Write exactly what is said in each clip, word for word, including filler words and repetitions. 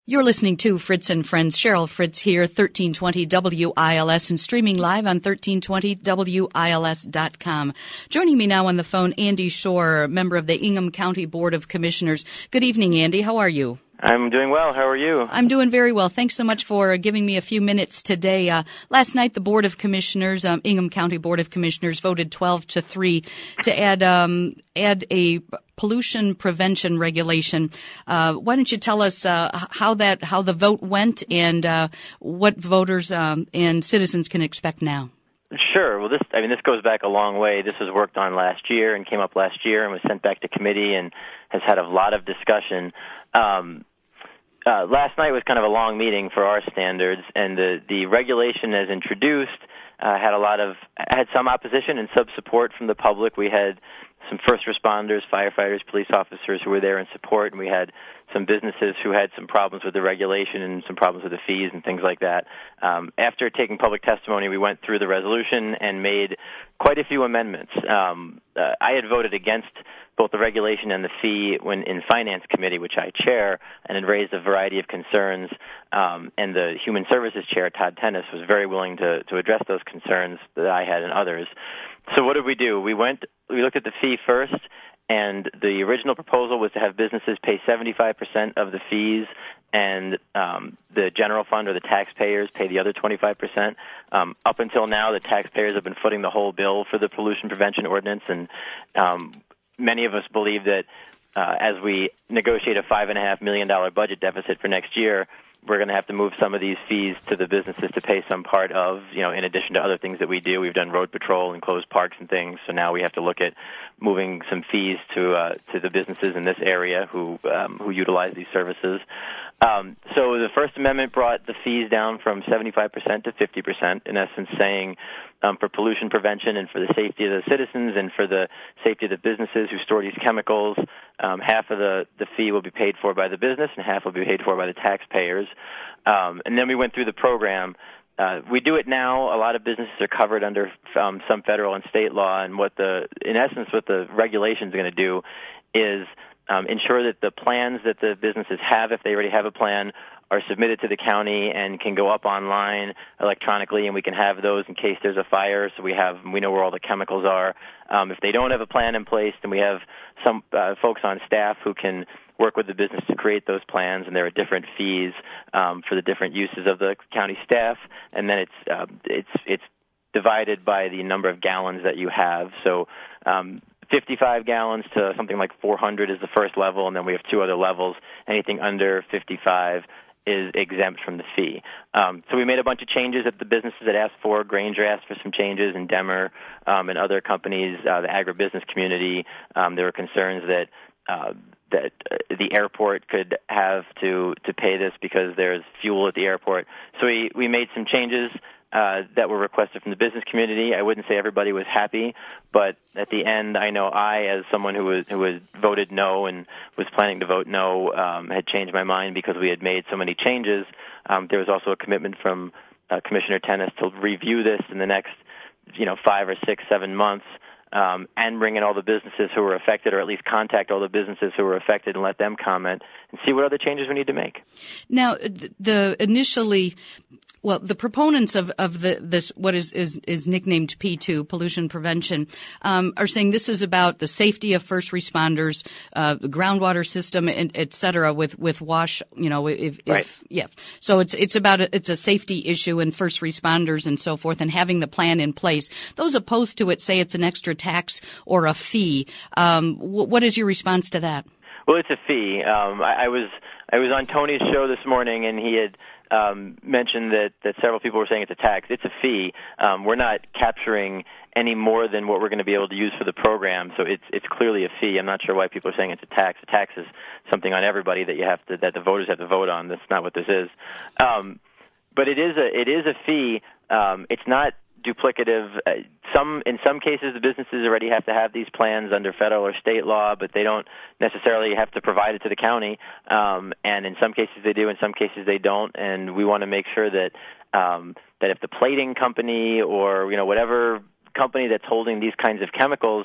You're listening to Fritz and Friends. Cheryl Fritz here, thirteen twenty W I L S, and streaming live on thirteen twenty W I L S dot com. Joining me now on the phone, Andy Shore, member of the Ingham County Board of Commissioners. Good evening, Andy. How are you? I'm doing well. How are you? I'm doing very well. Thanks so much for giving me a few minutes today. Uh, last night, the Board of Commissioners, um, Ingham County Board of Commissioners, voted twelve to three to add um, add a pollution prevention regulation. Uh, why don't you tell us uh, how that how the vote went and uh, what voters um, and citizens can expect now? Sure. Well, this I mean, this goes back a long way. This was worked on last year and came up last year and was sent back to committee and has had a lot of discussion. Um, uh, last night was kind of a long meeting for our standards, and the, the regulation as introduced uh, had a lot of had some opposition and some support from the public. We had some first responders, firefighters, police officers who were there in support, and we had some businesses who had some problems with the regulation and some problems with the fees and things like that. Um, after taking public testimony, we went through the resolution and made quite a few amendments. Um, uh, I had voted against both the regulation and the fee when in Finance Committee, which I chair, and had raised a variety of concerns. Um, and the Human Services Chair, Todd Tennis, was very willing to, to address those concerns that I had and others. So what did we do? We went, we looked at the fee first, and the original proposal was to have businesses pay seventy-five percent of the fees, and um, the general fund or the taxpayers pay the other twenty-five percent. Um, up until now, the taxpayers have been footing the whole bill for the pollution prevention ordinance, and um, many of us believe that uh, as we negotiate a five and a half million dollar budget deficit for next year, we're going to have to move some of these fees to the businesses to pay some part of, you know, in addition to other things that we do. We've done road patrol and closed parks and things, so now we have to look at moving some fees to uh, to the businesses in this area who um, who utilize these services. Um, so the First Amendment brought the fees down from seventy-five percent to fifty percent, in essence saying um, for pollution prevention and for the safety of the citizens and for the safety of the businesses who store these chemicals, um, half of the, the fee will be paid for by the business and half will be paid for by the taxpayers. Um, and then we went through the program. Uh, we do it now. A lot of businesses are covered under um, some federal and state law, and what the, in essence, what the regulation is going to do is um, ensure that the plans that the businesses have, if they already have a plan, are submitted to the county and can go up online electronically, and we can have those in case there's a fire, so we have we know where all the chemicals are. Um, if they don't have a plan in place, then we have some uh, folks on staff who can work with the business to create those plans, and there are different fees um, for the different uses of the county staff, and then it's uh, it's it's divided by the number of gallons that you have. So um, fifty-five gallons to something like four hundred is the first level, and then we have two other levels. Anything under fifty-five is exempt from the fee. Um, so we made a bunch of changes that the businesses had asked for. Granger asked for some changes, and Demer um, and other companies, uh, the agribusiness community, um, there were concerns that uh, that uh, the airport could have to, to pay this because there's fuel at the airport. So we, we made some changes uh, that were requested from the business community. I wouldn't say everybody was happy, but at the end, I know I, as someone who was who was voted no and was planning to vote no, um, had changed my mind because we had made so many changes. Um, there was also a commitment from uh, Commissioner Tennis to review this in the next, you know, five or six, seven months. Um, and bring in all the businesses who were affected, or at least contact all the businesses who were affected and let them comment and see what other changes we need to make. Now, the initially, well, the proponents of, of the, this, what is, is, is nicknamed P two, pollution prevention, um, are saying this is about the safety of first responders, uh, the groundwater system, and et cetera, with, with wash, you know, if, right. if, yeah. So it's, it's about, a, it's a safety issue and first responders and so forth, and having the plan in place. Those opposed to it say it's an extra tax or a fee. Um, w- what is your response to that? Well, it's a fee. Um, I, I was, I was on Tony's show this morning, and he had, Um, mentioned that, that several people were saying it's a tax. It's a fee. Um, we're not capturing any more than what we're going to be able to use for the program, so it's it's clearly a fee. I'm not sure why people are saying it's a tax. A tax is something on everybody that you have to that the voters have to vote on. That's not what this is. Um, but it is a it is a fee. Um, it's not duplicative. Uh, some in some cases, the businesses already have to have these plans under federal or state law, but they don't necessarily have to provide it to the county. Um, and in some cases they do, in some cases they don't. And we want to make sure that um, that if the plating company or you know whatever company that's holding these kinds of chemicals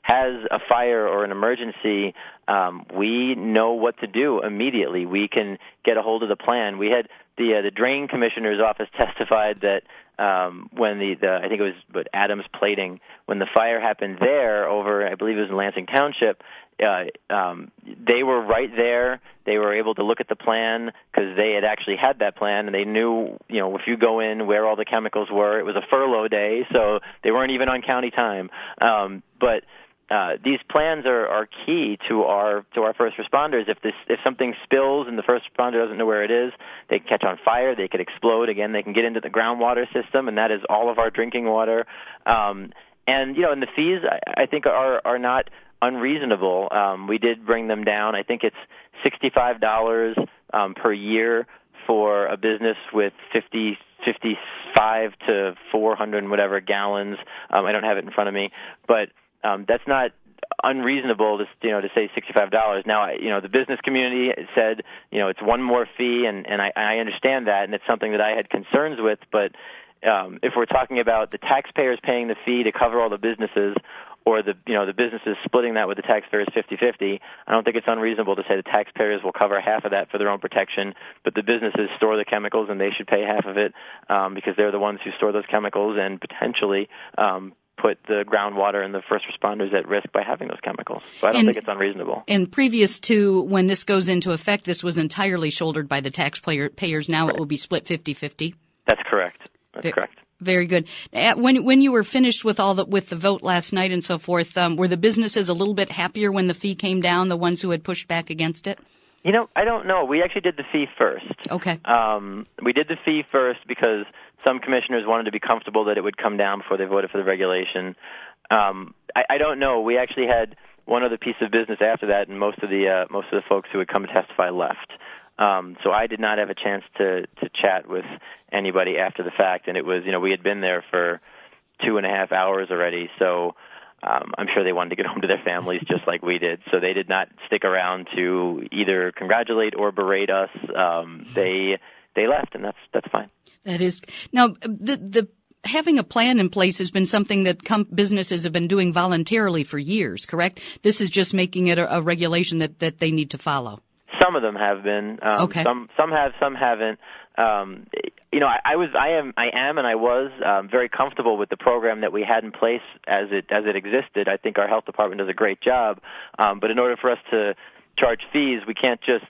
has a fire or an emergency, um, we know what to do immediately. We can get a hold of the plan. We had the uh, the drain commissioner's office testified that um, when the, the I think it was what, Adams Plating, when the fire happened there over, I believe it was in Lansing Township, uh, um, they were right there. They were able to look at the plan because they had actually had that plan, and they knew, you know, if you go in where all the chemicals were. It was a furlough day, so they weren't even on county time. Um, but Uh, these plans are, are key to our to our first responders. If this if something spills and the first responder doesn't know where it is, they can catch on fire. They could explode. Again, they can get into the groundwater system, and that is all of our drinking water. Um, and you know, and the fees I, I think are are not unreasonable. Um, we did bring them down. I think it's sixty-five dollars um, per year for a business with fifty, fifty-five to four hundred and whatever gallons. Um, I don't have it in front of me, but Um, that's not unreasonable to, you know, to say sixty-five dollars. Now, you know, the business community said, you know, it's one more fee, and, and I, I understand that, and it's something that I had concerns with. But um, if we're talking about the taxpayers paying the fee to cover all the businesses, or the, you know, the businesses splitting that with the taxpayers fifty-fifty, I don't think it's unreasonable to say the taxpayers will cover half of that for their own protection, but the businesses store the chemicals, and they should pay half of it um, because they're the ones who store those chemicals and potentially um, put the groundwater and the first responders at risk by having those chemicals. So I don't and, think it's unreasonable. And previous to when this goes into effect, this was entirely shouldered by the taxpayers. Now right. It will be split fifty-fifty? That's correct. That's Very, correct. Very good. When when you were finished with all the, with the vote last night and so forth, um, were the businesses a little bit happier when the fee came down, the ones who had pushed back against it? You know, I don't know. We actually did the fee first. Okay. Um, we did the fee first because some commissioners wanted to be comfortable that it would come down before they voted for the regulation. Um, I, I don't know. We actually had one other piece of business after that, and most of the uh, most of the folks who would come to testify left. Um, so I did not have a chance to to chat with anybody after the fact, and it was, you know, we had been there for two and a half hours already, so. Um, I'm sure they wanted to get home to their families just like we did, so they did not stick around to either congratulate or berate us. Um, they they left, and that's that's fine. That is now the the having a plan in place has been something that com- businesses have been doing voluntarily for years. Correct? This is just making it a, a regulation that, that they need to follow. Some of them have been. Um, okay. Some some have, some haven't. Um, you know, I, I was, I am, I am, and I was um, very comfortable with the program that we had in place as it as it existed. I think our health department does a great job. Um, but in order for us to charge fees, we can't just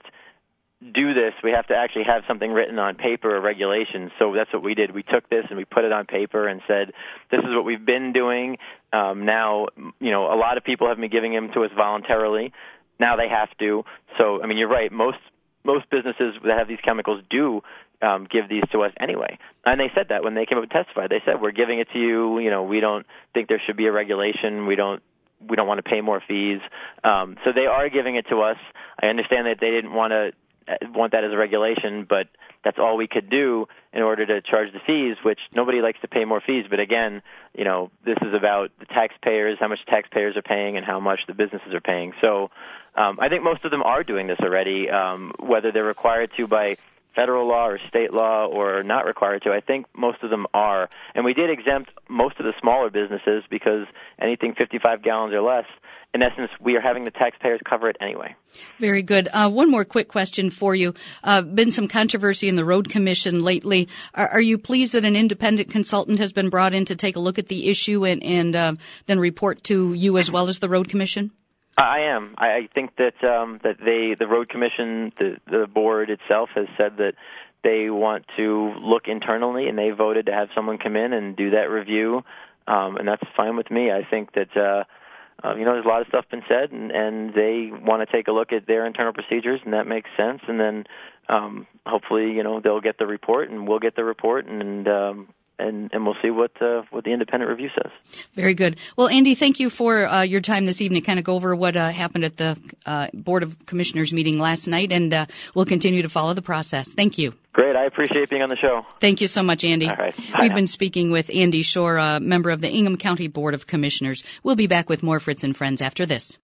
do this. We have to actually have something written on paper or regulations. So that's what we did. We took this and we put it on paper and said, this is what we've been doing. Um, now, you know, a lot of people have been giving them to us voluntarily. Now they have to. So, I mean, you're right. Most most businesses that have these chemicals do um, give these to us anyway. And they said that when they came up and testified. They said, we're giving it to you. You know, we don't think there should be a regulation. We don't we don't want to pay more fees. Um, so they are giving it to us. I understand that they didn't want to want that as a regulation, but that's all we could do in order to charge the fees, which nobody likes to pay more fees. But again, you know, this is about the taxpayers, how much taxpayers are paying and how much the businesses are paying. So um, I think most of them are doing this already, um, whether they're required to by federal law or state law or not required to. I think most of them are. And we did exempt most of the smaller businesses because anything fifty-five gallons or less, in essence, we are having the taxpayers cover it anyway. Very good. Uh, one more quick question for you. Uh, been some controversy in the Road Commission lately. Are, are you pleased that an independent consultant has been brought in to take a look at the issue and, and uh, then report to you as well as the Road Commission? I am. I think that um, that they, the Road Commission, the, the board itself, has said that they want to look internally, and they voted to have someone come in and do that review, um, and that's fine with me. I think that uh, uh, you know, there's a lot of stuff been said, and, and they want to take a look at their internal procedures, and that makes sense. And then um, hopefully, you know, they'll get the report, and we'll get the report, and um, And, and we'll see what uh, what the independent review says. Very good. Well, Andy, thank you for uh, your time this evening to kind of go over what uh, happened at the uh, Board of Commissioners meeting last night, and uh, we'll continue to follow the process. Thank you. Great. I appreciate being on the show. Thank you so much, Andy. All right. Bye We've now. been speaking with Andy Shore, a member of the Ingham County Board of Commissioners. We'll be back with more Fritz and Friends after this.